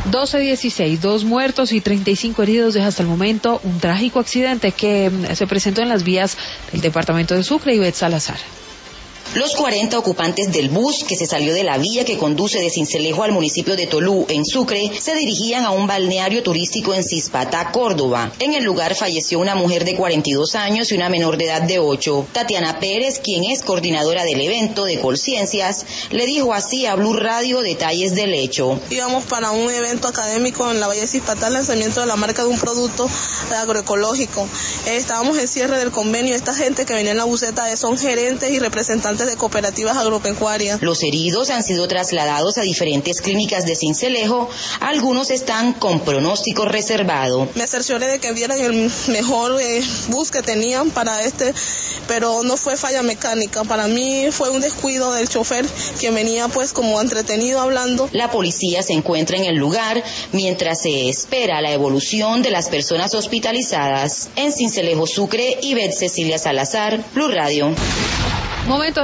12:16, 2 muertos y 35 heridos deja hasta el momento un trágico accidente que se presentó en las vías del departamento de Sucre. Ivette Salazar. Los 40 ocupantes del bus que se salió de la vía que conduce de Sincelejo al municipio de Tolú, en Sucre, se dirigían a un balneario turístico en Cispatá, Córdoba. En el lugar falleció una mujer de 42 años y una menor de edad de 8. Tatiana Pérez, quien es coordinadora del evento de Colciencias, le dijo así a Blue Radio detalles del hecho. Íbamos para un evento académico en la Valle de Cispatá, el lanzamiento de la marca de un producto agroecológico. Estábamos en cierre del convenio. Esta gente que venía en la buseta son gerentes y representantes de cooperativas agropecuarias. Los heridos han sido trasladados a diferentes clínicas de Sincelejo. Algunos están con pronóstico reservado. Me cercioré de que vieran el mejor bus que tenían para pero no fue falla mecánica. Para mí fue un descuido del chofer, quien venía pues como entretenido hablando. La policía se encuentra en el lugar mientras se espera la evolución de las personas hospitalizadas. En Sincelejo, Sucre, Ivette Cecilia Salazar, Blue Radio. Momento